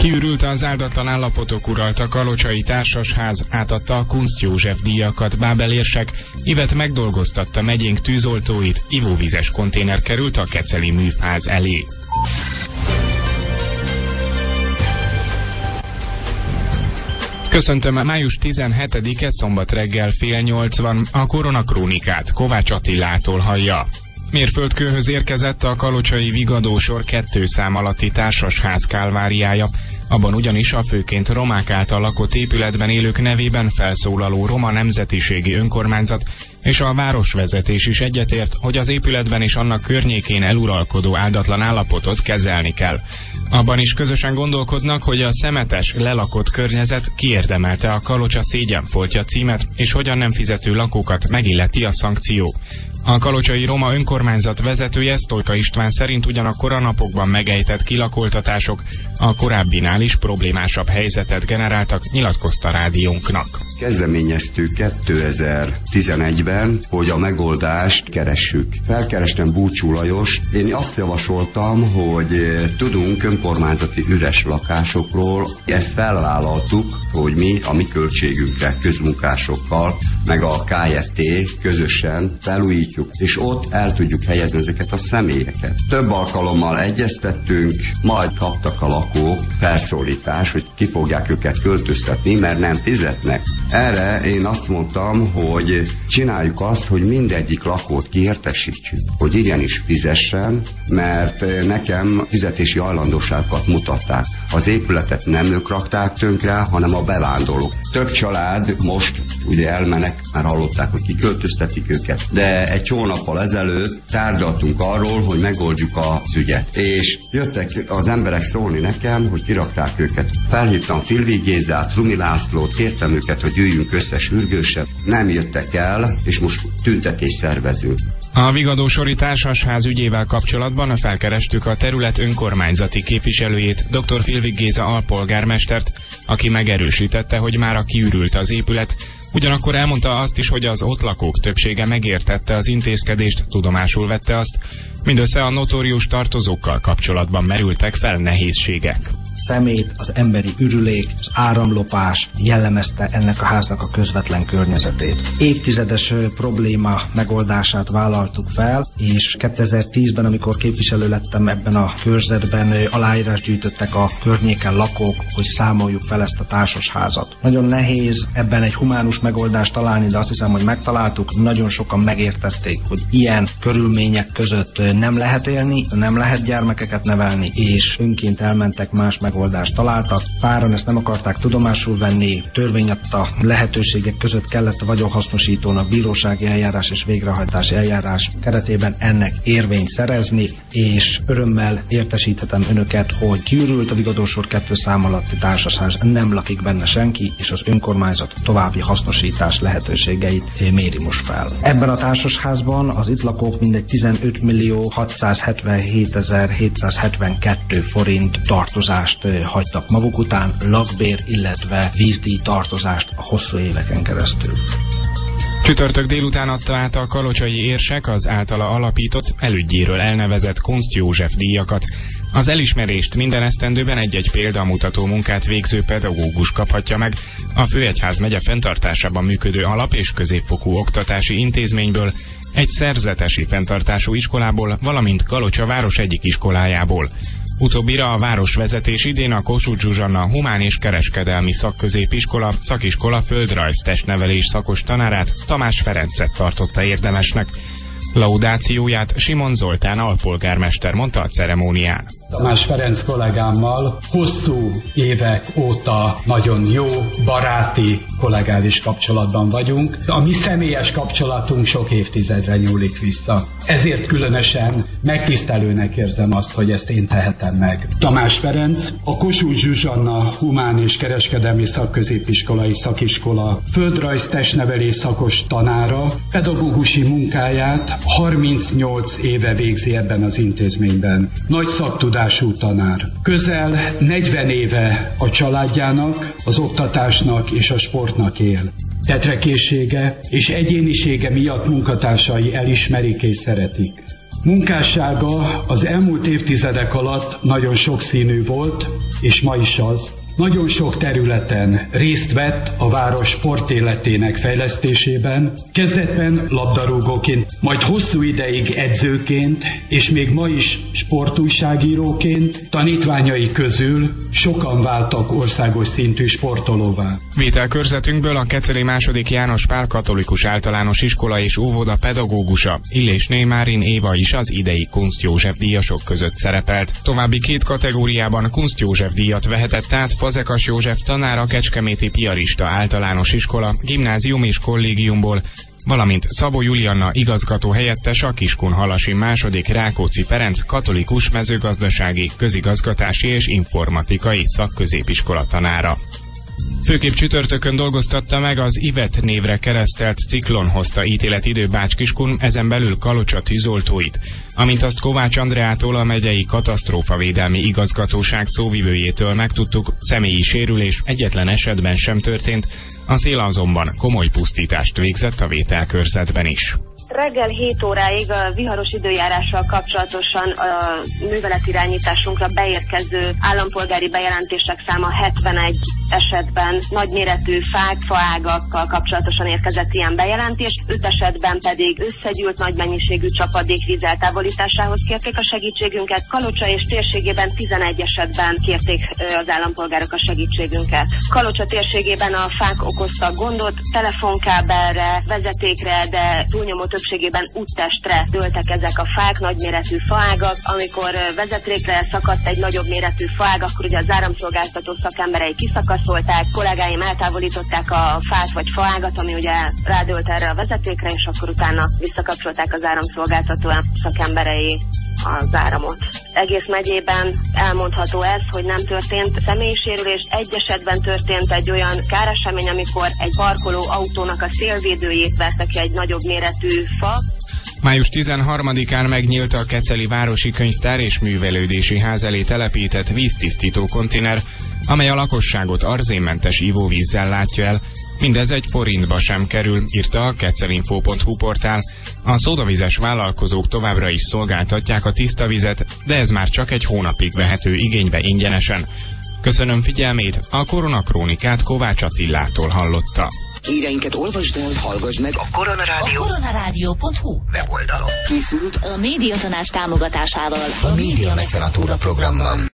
Kiürült az áldatlan állapotok uralta kalocsai társasház, átadta a Kunst József díjakat Bábel érsek, Ivet megdolgoztatta megyénk tűzoltóit, ivóvízes konténer került a Keceli műfáz elé. Köszöntöm, május 17-e szombat reggel 7:30 a koronakrónikát Kovács Attilától hallja. Mérföldkőhöz érkezett a kalocsai Vigadósor 2 szám alatti társasház kálváriája. Abban ugyanis a főként romák által lakott épületben élők nevében felszólaló roma nemzetiségi önkormányzat és a városvezetés is egyetért, hogy az épületben és annak környékén eluralkodó áldatlan állapotot kezelni kell. Abban is közösen gondolkodnak, hogy a szemetes, lelakott környezet kiérdemelte a Kalocsa szégyenfoltja címet, és hogyan nem fizető lakókat megilleti a szankció. A kalocsai roma önkormányzat vezetője, Sztojka István szerint ugyanakkor a napokban megejtett kilakoltatások a korábbinál is problémásabb helyzetet generáltak, nyilatkozta rádiónknak. Kezdeményeztük 2011-ben, hogy a megoldást keressük. Felkerestem Búcsú Lajost, én azt javasoltam, hogy tudunk önkormányzati üres lakásokról, ezt felvállaltuk, hogy mi a mi költségünkre közmunkásokkal, meg a KFT közösen felújítjuk, és ott el tudjuk helyezni ezeket a személyeket. Több alkalommal egyeztettünk, majd kaptak a lakók felszólítás, hogy ki fogják őket költöztetni, mert nem fizetnek. Erre én azt mondtam, hogy csináljuk azt, hogy mindegyik lakót kiértesítsük, hogy igenis fizessen, mert nekem fizetési hajlandóságokat mutatták. Az épületet nem ők rakták tönkre, hanem a bevándorlók. Több család most ugye elmenek, már hallották, hogy kiköltöztetik őket, de egy hónappal ezelőtt tárgyaltunk arról, hogy megoldjuk az ügyet. És jöttek az emberek szólni nekem, hogy kirakták őket. Felhívtam Filvig Gézát, Rumi Lászlót, kértem őket, hogy jöjjünk össze sürgősen. Nem jöttek el, és most tüntetés szervezünk. A Vigadósori társasház ügyével kapcsolatban felkerestük a terület önkormányzati képviselőjét, dr. Filvig Géza alpolgármestert, aki megerősítette, hogy mára kiürült az épület, ugyanakkor elmondta azt is, hogy az ott lakók többsége megértette az intézkedést, tudomásul vette azt, mindössze a notórius tartozókkal kapcsolatban merültek fel nehézségek. Szemét, az emberi ürülék, az áramlopás jellemezte ennek a háznak a közvetlen környezetét. Évtizedes probléma megoldását vállaltuk fel, és 2010-ben, amikor képviselő lettem ebben a körzetben, aláírást gyűjtöttek a környéken lakók, hogy számoljuk fel ezt a társasházat. Nagyon nehéz ebben egy humánus megoldást találni, de azt hiszem, hogy megtaláltuk. Nagyon sokan megértették, hogy ilyen körülmények között nem lehet élni, nem lehet gyermekeket nevelni, és önként elmentek más megoldást találtak. Páran ezt nem akarták tudomásul venni, törvény adta lehetőségek között kellett a vagyonhasznosítónak bírósági eljárás és végrehajtási eljárás keretében ennek érvényt szerezni, és örömmel értesíthetem önöket, hogy kiürült a Vigadósor 2 szám alatti társasház, nem lakik benne senki, és az önkormányzat további hasznosítás lehetőségeit méri most fel. Ebben a társasházban az itt lakók mindegy 15.677.772 forint tartozást hagytak maguk után, lakbér, illetve vízdíj tartozást a hosszú éveken keresztül. Csütörtök délután adta át a kalocsai érsek az általa alapított, elődjéről elnevezett Kunst József díjakat. Az elismerést minden esztendőben egy-egy példamutató munkát végző pedagógus kaphatja meg a Főegyház megye fenntartásában működő alap- és középfokú oktatási intézményből, egy szerzetesi fenntartású iskolából, valamint Kalocsa város egyik iskolájából. Utóbbira a városvezetés idén a Kossuth Zsuzsanna Humán és Kereskedelmi Szakközépiskola szakiskola földrajz testnevelés szakos tanárát, Tamás Ferencet tartotta érdemesnek. Laudációját Simon Zoltán alpolgármester mondta a ceremónián. Tamás Ferenc kollégámmal hosszú évek óta nagyon jó, baráti, kollegális kapcsolatban vagyunk. A mi személyes kapcsolatunk sok évtizedre nyúlik vissza. Ezért különösen megtisztelőnek érzem azt, hogy ezt én tehetem meg. Tamás Ferenc, a Kossuth Zsuzsanna Humán és Kereskedelmi Szakközépiskolai Szakiskola földrajz testnevelés szakos tanára, pedagógusi munkáját 38 éve végzi ebben az intézményben. Nagy szaktudású tanár. Közel 40 éve a családjának, az oktatásnak és a sportnak él. Tetrekészsége és egyénisége miatt munkatársai elismerik és szeretik. Munkássága az elmúlt évtizedek alatt nagyon sokszínű volt, és ma is az. Nagyon sok területen részt vett a város sportéletének fejlesztésében, kezdetben labdarúgóként, majd hosszú ideig edzőként, és még ma is sportújságíróként. Tanítványai közül sokan váltak országos szintű sportolóvá. Vételkörzetünkből a Keceli II. János Pál Katolikus Általános Iskola és Óvoda pedagógusa, Illésné Márin Éva is az idei Kunst József díjasok között szerepelt. További 2 kategóriában Kunst József díjat vehetett át Fazekas József tanár a Kecskeméti Piarista Általános Iskola, Gimnázium és Kollégiumból, valamint Szabó Julianna igazgató helyettes a Kiskunhalasi II. Rákóczi Ferenc Katolikus Mezőgazdasági, Közigazgatási és Informatikai Szakközépiskola tanára. Főképp csütörtökön dolgoztatta meg az Ivet névre keresztelt ciklon hozta ítéletidő Bács-Kiskun, ezen belül Kalocsa tűzoltóit. Amint azt Kovács Andreától, a megyei katasztrófavédelmi igazgatóság szóvivőjétől megtudtuk, személyi sérülés egyetlen esetben sem történt, a szél azonban komoly pusztítást végzett a vételkörzetben is. Reggel 7 óráig a viharos időjárással kapcsolatosan a műveletirányításunkra beérkező állampolgári bejelentések száma 71 esetben nagyméretű fák, faágakkal kapcsolatosan érkezett ilyen bejelentés, 5 esetben pedig összegyűlt nagy mennyiségű csapadékvíz eltávolításához kérték a segítségünket. Kalocsa és térségében 11 esetben kérték az állampolgárok a segítségünket. Kalocsa térségében a fák okoztak gondot, telefonkábelre, vezetékre, de túlnyomó többségében úttestre dőltek ezek a fák, nagyméretű faágak. Amikor vezetékre szakadt egy nagyobb méretű faág, akkor ugye az áramszolgáltató szakemberei kiszakaszolták, kollégáim eltávolították a fát vagy faágat, ami ugye rádőlt erre a vezetékre, és akkor utána visszakapcsolták az áramszolgáltató szakemberei az áramot. Egész megyében elmondható ez, hogy nem történt személyi sérülés. Egy esetben történt egy olyan káresemény, amikor egy parkoló autónak a szélvédőjét verte ki egy nagyobb méretű fa. Május 13-án megnyílt a Keceli Városi Könyvtár és Művelődési Ház elé telepített víztisztító konténer, amely a lakosságot arzénmentes ivóvízzel látja el. Mindez egy forintba sem kerül, írta a kecelinfo.hu portál. A szódavizes vállalkozók továbbra is szolgáltatják a tiszta vizet, de ez már csak egy hónapig vehető igénybe ingyenesen. Köszönöm figyelmét, a Koronakrónikát Kovács Attilától hallotta. Híreinket olvasd el, hallgass meg a koronarádió.hu weboldalon. Készült a Médiatanács támogatásával a Média Mecenatúra programban.